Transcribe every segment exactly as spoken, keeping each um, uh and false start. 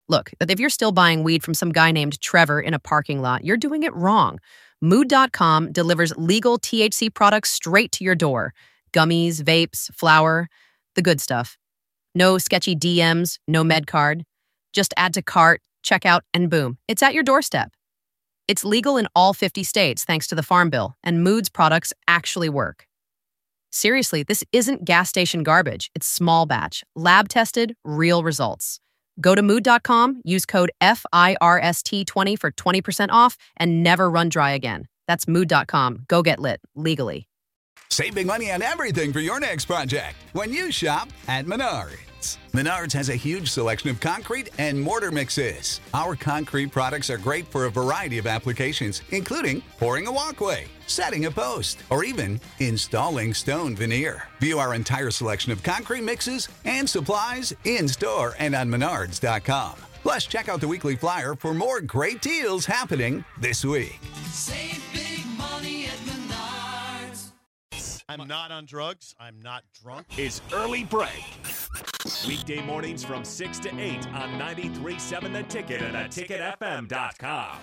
Look, if you're still buying weed from some guy named Trevor in a parking lot, you're doing it wrong. Mood dot com delivers legal T H C products straight to your door. Gummies, vapes, flour, the good stuff. No sketchy D Ms, no med card. Just add to cart, check out, and boom, it's at your doorstep. It's legal in all fifty states thanks to the Farm Bill, and Mood's products actually work. Seriously, this isn't gas station garbage. It's small batch, lab-tested, real results. Go to mood dot com, use code F I R S T twenty for twenty percent off, and never run dry again. That's mood dot com. Go get lit, legally. Save big money on everything for your next project when you shop at Menards. Menards has a huge selection of concrete and mortar mixes. Our concrete products are great for a variety of applications, including pouring a walkway, setting a post, or even installing stone veneer. View our entire selection of concrete mixes and supplies in-store and on menards dot com. Plus, check out the weekly flyer for more great deals happening this week. Save big money at Menards. I'm not on drugs. I'm not drunk. Is Early Break. Weekday mornings from six to eight on ninety-three point seven The Ticket and the ticket f m dot com.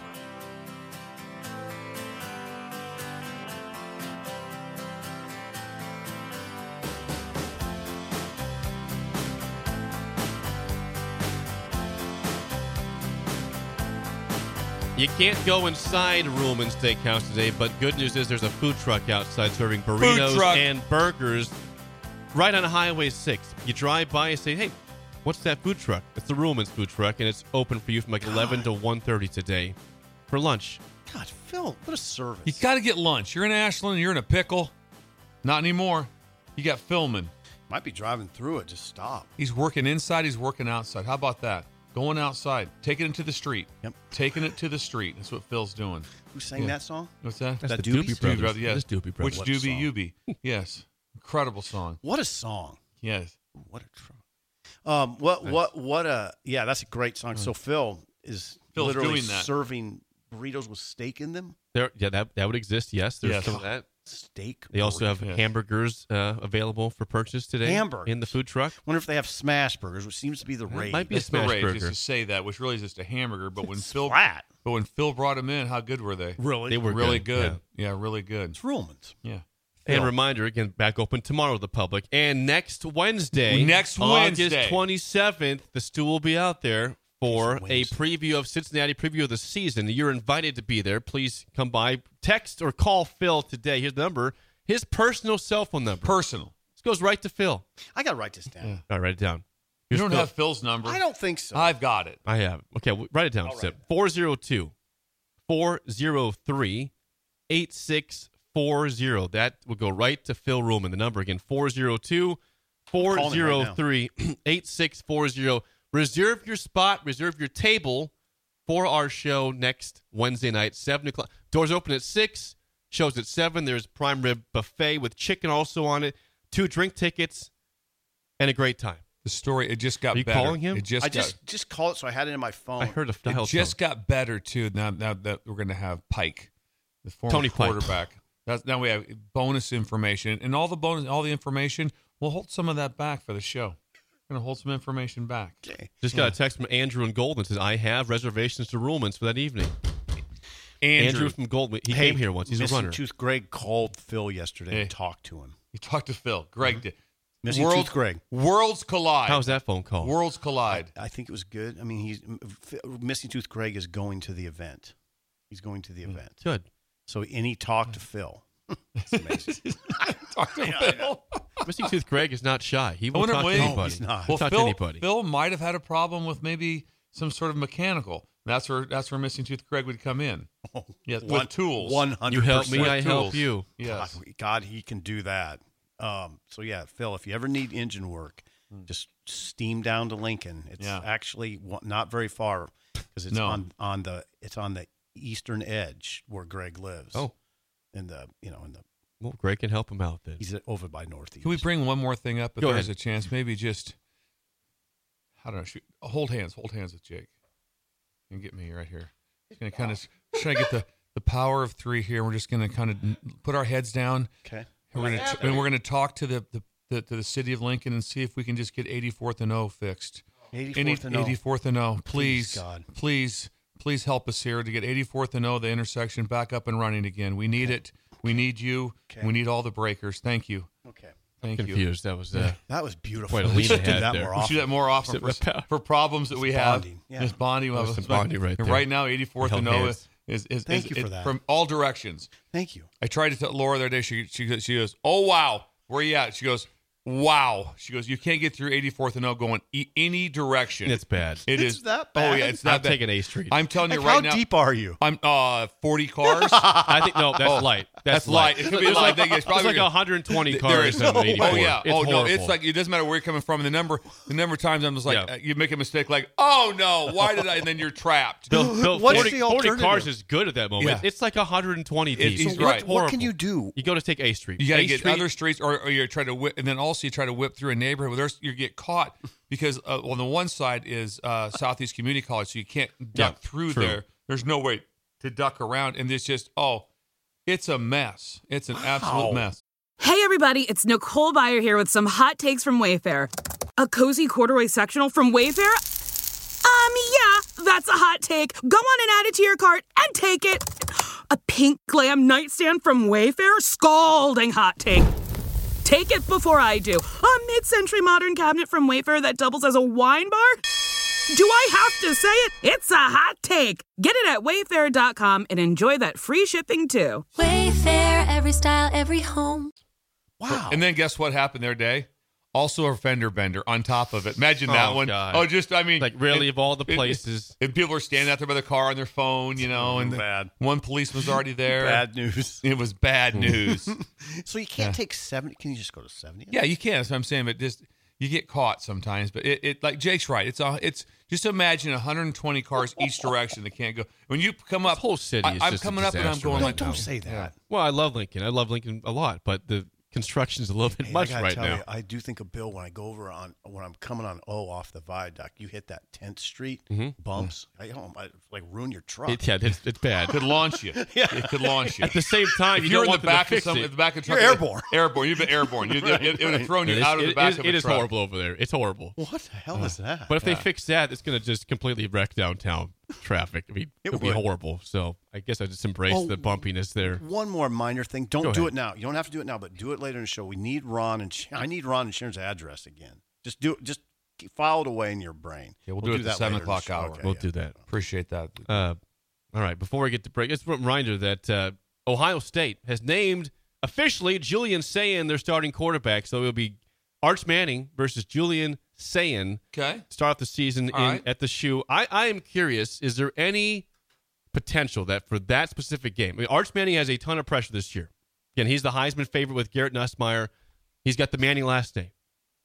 You can't go inside Ruhlman's Steakhouse today, but good news is there's a food truck outside serving burritos and burgers right on Highway six. You drive by and say, hey, what's that food truck? It's the Ruhlman's food truck, and it's open for you from like God. eleven to one thirty today for lunch. God, Phil, what a service. You got to get lunch. You're in Ashland, you're in a pickle. Not anymore. You got Philman. Might be driving through it. Just stop. He's working inside. He's working outside. How about that? Going outside, taking it to the street. Yep. Taking it to the street. That's what Phil's doing. Who sang yeah. that song? What's that? That's that the Doobie Doobie Brothers. Brothers. Yes. That's Doobie Brothers. Which Doobie Ubi? Yes. Incredible song. What a song. Yes. What a tr- Um what nice. what what a yeah, that's a great song. So Phil is Phil's literally doing that. serving burritos with steak in them. There yeah, that that would exist, yes. There's yes. some of that. Steak. They also have yes. hamburgers uh, available for purchase today. Hamburgers in the food truck. Wonder if they have smash burgers, which seems to be the That rage. might be That's a smash the rage, burger. is to say that, which really is just a hamburger. But when It's Phil flat. but when Phil brought them in, how good were they? Really? They were really good, good. Yeah. yeah, really good. It's Ruhlman's. Yeah. And Phil. reminder, again, back open tomorrow to the public. And next Wednesday, Next August Wednesday. twenty-seventh, the stool will be out there for a Wednesday. preview of Cincinnati, preview of the season. You're invited to be there. Please come by. Text or call Phil today. Here's the number. His personal cell phone number. Personal. This goes right to Phil. I gotta write this down. Yeah. All right, write it down. You Here's don't Phil. have Phil's number. I don't think so. I've got it. I have. Okay, w- write it down. I'll write Sip. it down. four oh two, four oh three, eight six four oh. That will go right to Phil Ruhlman. The number again, four oh two, four oh three, eight six four oh. Reserve your spot, reserve your table for our show next Wednesday night, seven o'clock. Doors open at six, shows at seven. There's prime rib buffet with chicken also on it, two drink tickets, and a great time. The story, it just got Are you better. calling him? It just I got, just just call it so I had it in my phone. I heard a it dial just tone. got better, too, now, now that we're going to have Pike, the former Tony Pike. quarterback. That's, now we have bonus information. And all the bonus, all the information, we'll hold some of that back for the show. We're going to hold some information back. Okay. Just got a text from Andrew in Golden. Says, I have reservations to Ruhlman's for that evening. Andrew, Andrew from Golden. He Hey, came here once. He's a Missing runner. Tooth Greg called Phil yesterday Hey. and talked to him. you talked to Phil. Greg did. Missing World- Tooth Greg. Worlds collide. How's that phone call? Worlds collide. I think it was good. I mean, he's Missing Tooth Greg is going to the event. He's going to the event. Good. So, and he talked to Phil. It's amazing. Talk to Phil. Missing Tooth Greg is not shy. He I will wonder talk what- to No, anybody. he's not. He'll Well, talk Phil, to anybody. Phil might have had a problem with maybe some sort of mechanical. That's where that's where Missing Tooth Greg would come in. Yes, One- with tools. One hundred. You help me, I With help tools. you. Yes. God, God, he can do that. Um, so yeah, Phil, if you ever need engine work, just steam down to Lincoln. It's Yeah. actually wa- not very far because it's No. on on the it's on the eastern edge where Greg lives. Oh. in the you know in the Well, Greg can help him out then. he's over by Northeast. Can we bring one more thing up if Go there's ahead. a chance? Maybe just, I don't know, shoot, hold hands, hold hands with Jake. And get me right here. Just going to kind of try to get the, the power of three here. We're just going to kind of put our heads down. Okay. And we're going to and we're going to talk to the, the, the to the city of Lincoln and see if we can just get eighty-fourth and O fixed. eighty-fourth and oh. eighty-fourth and oh. Please, Please, God. please, please help us here to get eighty-fourth and oh, the intersection back up and running again. We need it. We need you. Okay. We need all the breakers. Thank you. Okay. Thank you. Confused. That was uh, That was beautiful. Quite a we lean should do ahead that there. more We We often. should do that more often for, Just for problems that we Just have. bonding, yeah. Just bonding. We'll That have was a- some bonding right and there. right now, eighty-fourth Held and oh hands. is, is, is, Thank is- you for it- that. from all directions. Thank you. I tried to tell Laura the other day. She, she, she goes, oh, wow. Where you at? She goes, wow. She goes, you can't get through eighty-fourth and oh going e- any direction. it's bad. It It's is that Oh, bad? yeah. It's I'm not bad. taking A Street. I'm telling you Like, right how now. deep are you? I'm uh forty cars. I think no, that's Oh, light. that's That's, light. It could be There's light. like, I think it's there's probably- like one hundred twenty There cars is. on eighty-four. Oh yeah. It's oh no. horrible. It's like it doesn't matter where you're coming from. The number, the number of times I'm just like, Yeah. uh, you make a mistake, like, oh no, why did I? And then you're trapped. Bill, Bill, What's forty, the forty alternative? cars is good at that moment. Yeah. It's like one hundred twenty deep. He's It's right. What, what can horrible. you do? You go to take A Street. You got to A get Street, other streets, or, or you try to whip, and then also you try to whip through a neighborhood where there's you get caught because uh, on the one side is uh, Southeast Community College, so you can't duck Yeah, through true. there. There's no way to duck around, and it's just oh, it's a mess. It's an absolute mess. Hey everybody, it's Nicole Byer here with some hot takes from Wayfair. A cozy corduroy sectional from Wayfair? Um, yeah, that's a hot take. Go on and add it to your cart and take it. A pink glam nightstand from Wayfair? Scalding hot take. Take it before I do. A mid-century modern cabinet from Wayfair that doubles as a wine bar? Do I have to say it? It's a hot take. Get it at wayfair dot com and enjoy that free shipping too. Wayfair, every style, every home. Wow. And then guess what happened their day? Also a fender bender on top of it. Imagine that Oh, one. God. Oh, just I mean, Like, really, and- of all the and- places. and people are standing out there by the car on their phone, you know, and Bad. one policeman's already there. Bad news. It was bad news. So you can't Yeah. take seventy. Can you just go to seventy? Yeah, you can. That's what I'm saying. But just you get caught sometimes. But it, it like Jake's right. It's a, it's just imagine one hundred twenty cars each direction that can't go. When you come up, This whole city I, is I'm just a coming up and I'm disaster going right like, Don't, now. don't say that. Well, I love Lincoln. I love Lincoln a lot, but the construction's a little bit Hey, much I gotta right tell now. You, I do think of Bill when I go over on when I'm coming on O off the viaduct. You hit that tenth Street bumps. I don't I, like ruin your truck. It, yeah, it's, it's bad. could launch you. It could launch you. At the same time, If you you're don't in want the them to back of fix some, it. at the back of the You're truck, airborne. Airborne. You've been airborne. You, it, it, it would have thrown you It is- out of the it back is- of it a is truck. horrible over there. It's horrible. what the hell is that? But if they fix that, it's going to just completely wreck downtown traffic. I mean, It it would be would. horrible. So I guess I just embrace Oh, the bumpiness there. One more minor thing. Don't Go do ahead. it now. You don't have to do it now, but do it later in the show. We need Ron and Sh- I need Ron and Sharon's address again. Just do it. Just keep- file it away in your brain. Yeah, we'll do it at the that seven later in the o'clock show. hour. Okay, We'll yeah. do that. Appreciate that. Uh, all right. Before we get to break, just a reminder that uh, Ohio State has named officially Julian Sayin their starting quarterback. So it will be Arch Manning versus Julian Sayin. Okay. Start off the season All in, right. at the Shoe. I, I am curious, is there any potential that for that specific game? I mean, Arch Manning has a ton of pressure this year. Again, he's the Heisman favorite with Garrett Nussmeier. He's got the Manning last name.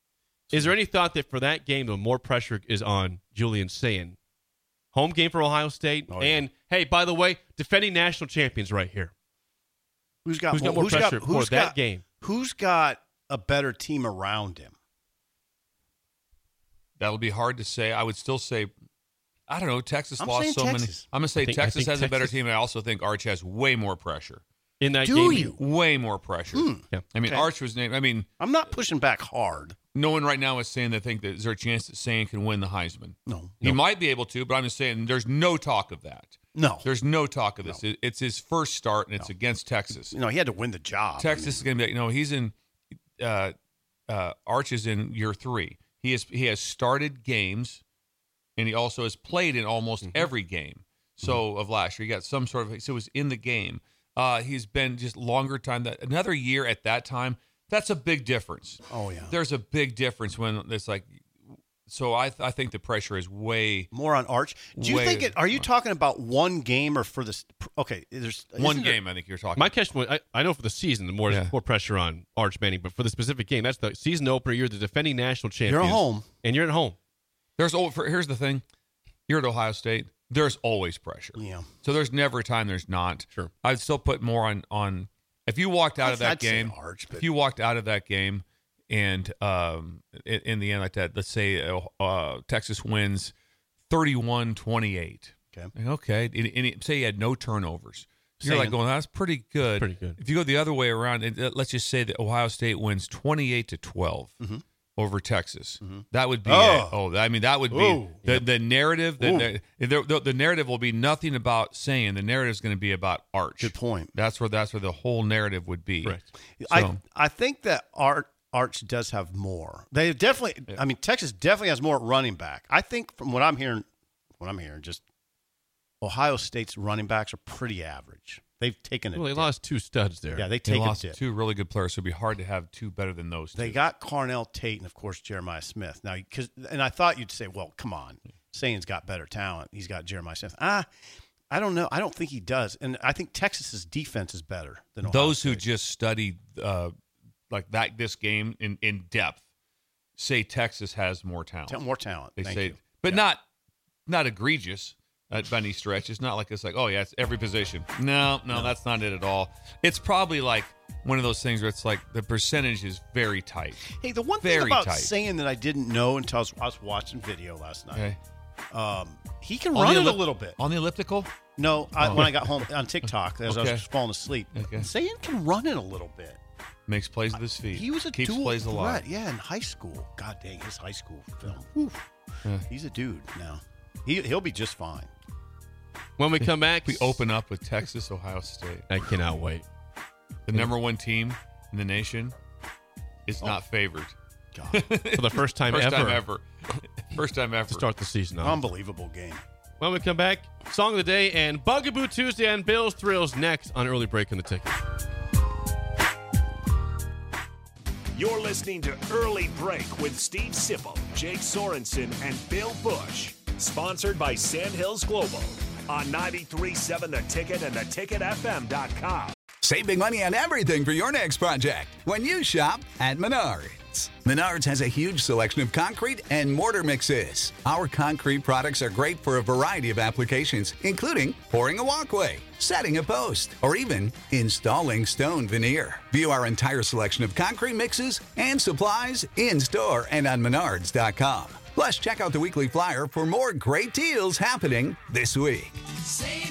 Is there any thought that for that game, the more pressure is on Julian Sayin? Home game for Ohio State. Oh, yeah. And, hey, by the way, defending national champions right here. Who's got Who's got more, more who's pressure got, who's for that got- game? Who's got a better team around him? That'll be hard to say. I would still say, I don't know. Texas I'm lost saying so many. Texas. I'm gonna say I think- I Texas think has a better Texas- team. And I also think Arch has way more pressure. In that Do game. you? Way more pressure. Yeah. I mean, Okay. Arch was named. I mean, I'm not pushing back hard. no one right now is saying they think that is there a chance that Sayin can win the Heisman. No. He might be able to, but I'm just saying there's no talk of that. No. There's no talk of this. It- It's his first start, and it's against Texas. You know, he had to win the job. Texas is going to be, you know, he's in, uh, uh, Arch is in year three. He has he has started games, and he also has played in almost Mm-hmm. every game. So of last year, he got some sort of. So he was in the game. Uh, he's been just longer time. That another year at that time. That's a big difference. Oh, yeah. There's a big difference when it's like. So I th- I think the pressure is way More on Arch. Do you Way- think it? Are you talking about one game or for this? Okay, there's one isn't there- game. I think you're talking. My question was, I, I know for the season, the more Yeah. more pressure on Arch Manning, but for the specific game, that's the season opener. You're the defending national champion. You're at home. And you're at home. There's al- for, here's the thing. You're at Ohio State. There's always pressure. Yeah. So there's never a time there's not. Sure. I'd still put more on on if you walked out I'd- of that I'd say game. Arch, but- if you walked out of that game and um in, in the end like that, let's say uh, uh, Texas wins thirty-one twenty-eight. Okay. Okay. And, and it- say you had no turnovers. You're like Saying- going, that's pretty good. Pretty good. If you go the other way around, and uh, let's just say that Ohio State wins twenty-eight to twelve. Mm-hmm. over Texas. Mm-hmm. That would be Oh. it. Oh, I mean, that would be Ooh. the, Yep. the narrative. The, Ooh. the, the, the narrative will be nothing about saying. The narrative is going to be about Arch. Good point. That's where that's where the whole narrative would be. Right. I So- I think that Art Arch does have more. They definitely. I mean, Texas definitely has more at running back. I think from what I'm hearing, what I'm hearing, just Ohio State's running backs are pretty average. They've taken a Well, they dip. lost two studs there. Yeah, they They take a lost dip. two really good players, so it'd be hard to have two better than those two. They got Carnell Tate and of course Jeremiah Smith. Now, because and I thought you'd say, well, come on, Sayan's got better talent. He's got Jeremiah Smith. Ah, I don't know. I don't think he does. And I think Texas's defense is better than Ohio Those who State. just studied uh, like that this game in, in depth say Texas has more talent. Ta- more talent. They Thank say, you. but Yeah. not not egregious uh, by any stretch. It's not like it's like, oh yeah, it's every position. No, no, that's not it at all. It's probably like one of those things where it's like the percentage is very tight. Hey, the one Very thing about tight. saying that I didn't know until I was, I was watching video last night, Okay, um, he can On run the it a ellip- little bit. on the elliptical. No, I, Oh. when I got home on TikTok, as I Okay. was falling asleep, Okay. Sayan can run it a little bit. Makes plays with his feet. He was a keeps dual plays threat. alive. Yeah, in high school. God dang, his high school film. Whew. Yeah. He's a dude now. He he'll be just fine. When we come back, We open up with Texas, Ohio State. I cannot wait. The number one team in the nation is Oh. not favored. God, For the first time First ever. time ever. First time ever. To start the season off. unbelievable game. When we come back, Song of the Day and Bugaboo Tuesday and Bills Thrills next on Early Break on the Ticket. You're listening to Early Break with Steve Sipple, Jake Sorensen, and Bill Bush. Sponsored by Sandhills Global on ninety-three point seven The Ticket and the ticket f m dot com. Save big money on everything for your next project when you shop at Menards. Menards has a huge selection of concrete and mortar mixes. Our concrete products are great for a variety of applications, including pouring a walkway, setting a post, or even installing stone veneer. View our entire selection of concrete mixes and supplies in-store and on menards dot com. Plus, check out the weekly flyer for more great deals happening this week. Save